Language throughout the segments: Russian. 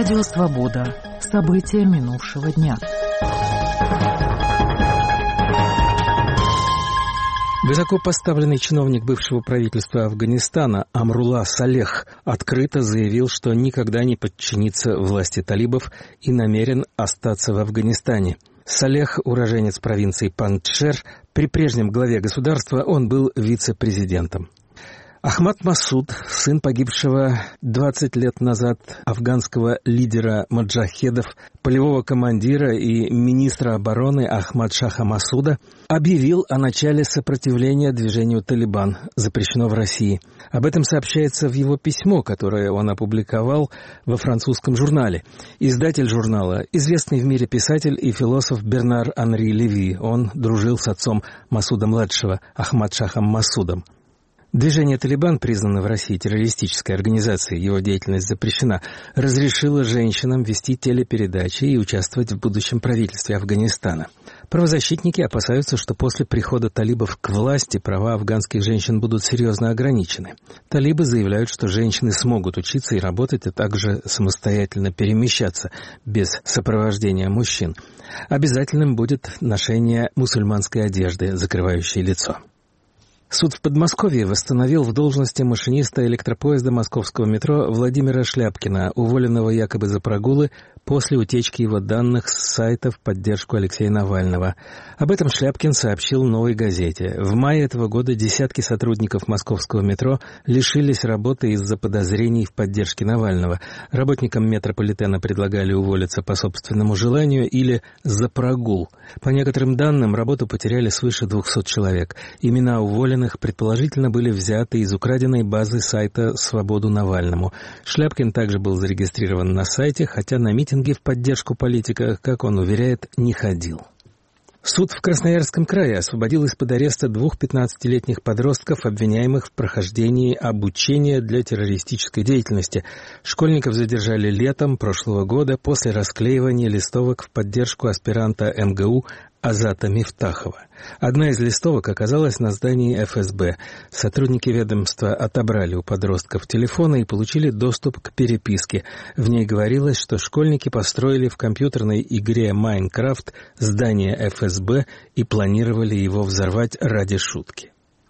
Радио «Свобода». События минувшего дня. Высокопоставленный чиновник бывшего правительства Афганистана Амрулла Салех открыто заявил, что никогда не подчинится власти талибов и намерен остаться в Афганистане. Салех – уроженец провинции Панджшер. При прежнем главе государства он был вице-президентом. Ахмад Масуд, сын погибшего 20 лет назад афганского лидера маджахедов, полевого командира и министра обороны Ахмад Шаха Масуда, объявил о начале сопротивления движению «Талибан», запрещено в России. Об этом сообщается в его письмо, которое он опубликовал во французском журнале. Издатель журнала – известный в мире писатель и философ Бернар Анри Леви. Он дружил с отцом Масуда-младшего, Ахмад Шахом Масудом. Движение «Талибан» признано в России террористической организацией, его деятельность запрещена, разрешило женщинам вести телепередачи и участвовать в будущем правительстве Афганистана. Правозащитники опасаются, что после прихода талибов к власти права афганских женщин будут серьезно ограничены. Талибы заявляют, что женщины смогут учиться и работать, а также самостоятельно перемещаться без сопровождения мужчин. Обязательным будет ношение мусульманской одежды, закрывающей лицо. Суд в Подмосковье восстановил в должности машиниста электропоезда московского метро Владимира Шляпкина, уволенного якобы за прогулы после утечки его данных с сайта в поддержку Алексея Навального. Об этом Шляпкин сообщил «Новой газете». В мае этого года десятки сотрудников московского метро лишились работы из-за подозрений в поддержке Навального. Работникам метрополитена предлагали уволиться по собственному желанию или за прогул. По некоторым данным, работу потеряли свыше 200 человек. Имена уволенных предположительно были взяты из украденной базы сайта «Свободу Навальному». Шляпкин также был зарегистрирован на сайте, хотя на митинги в поддержку политика, как он уверяет, не ходил. Суд в Красноярском крае освободил из-под ареста 2 15-летних подростков, обвиняемых в прохождении обучения для террористической деятельности. Школьников задержали летом прошлого года после расклеивания листовок в поддержку аспиранта МГУ Азата Мифтахова. Одна из листовок оказалась на здании ФСБ. Сотрудники ведомства отобрали у подростков телефоны и получили доступ к переписке. В ней говорилось, что школьники построили в компьютерной игре «Майнкрафт» здание ФСБ и планировали его взорвать ради шутки.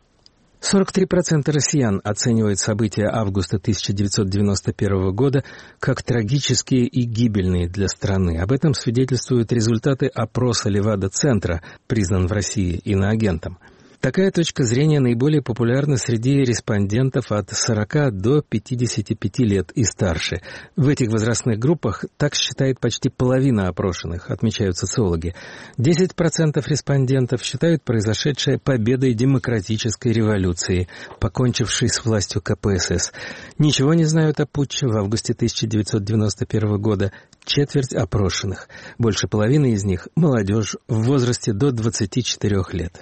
43% россиян оценивают события августа 1991 года как трагические и гибельные для страны. Об этом свидетельствуют результаты опроса Левада-центра, признан в России иноагентом. Такая точка зрения наиболее популярна среди респондентов от 40 до 55 лет и старше. В этих возрастных группах так считает почти половина опрошенных, отмечают социологи. 10% респондентов считают произошедшее победой демократической революции, покончившей с властью КПСС. Ничего не знают о путче в августе 1991 года четверть опрошенных. Больше половины из них – молодежь в возрасте до 24 лет.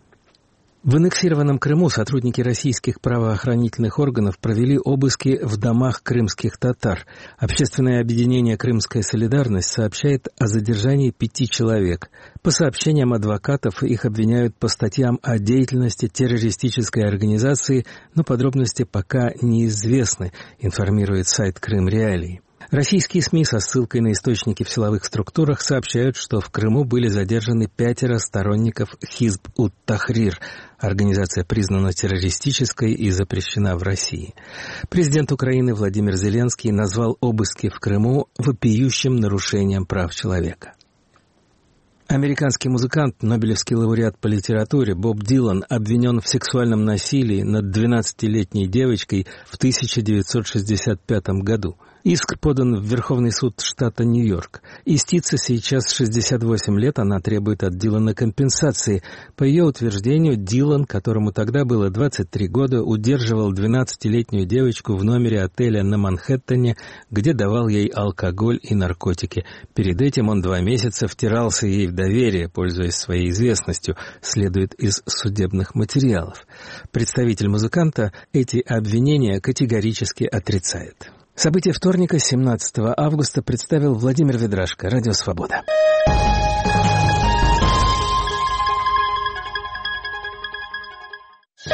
В аннексированном Крыму сотрудники российских правоохранительных органов провели обыски в домах крымских татар. Общественное объединение «Крымская солидарность» сообщает о задержании 5 человек. По сообщениям адвокатов, их обвиняют по статьям о деятельности террористической организации, но подробности пока неизвестны, информирует сайт «Крым Реалии». Российские СМИ со ссылкой на источники в силовых структурах сообщают, что в Крыму были задержаны 5 сторонников Хизб-ут-Тахрир. Организация признана террористической и запрещена в России. Президент Украины Владимир Зеленский назвал обыски в Крыму вопиющим нарушением прав человека. Американский музыкант, нобелевский лауреат по литературе Боб Дилан обвинен в сексуальном насилии над 12-летней девочкой в 1965 году. Иск подан в Верховный суд штата Нью-Йорк. Истице сейчас 68 лет, она требует от Дилана компенсации. По ее утверждению, Дилан, которому тогда было 23 года, удерживал 12-летнюю девочку в номере отеля на Манхэттене, где давал ей алкоголь и наркотики. Перед этим он 2 месяца втирался ей в доверие, пользуясь своей известностью, следует из судебных материалов. Представитель музыканта эти обвинения категорически отрицает. События вторника, 17 августа, представил Владимир Ведрашко, Радио «Свобода».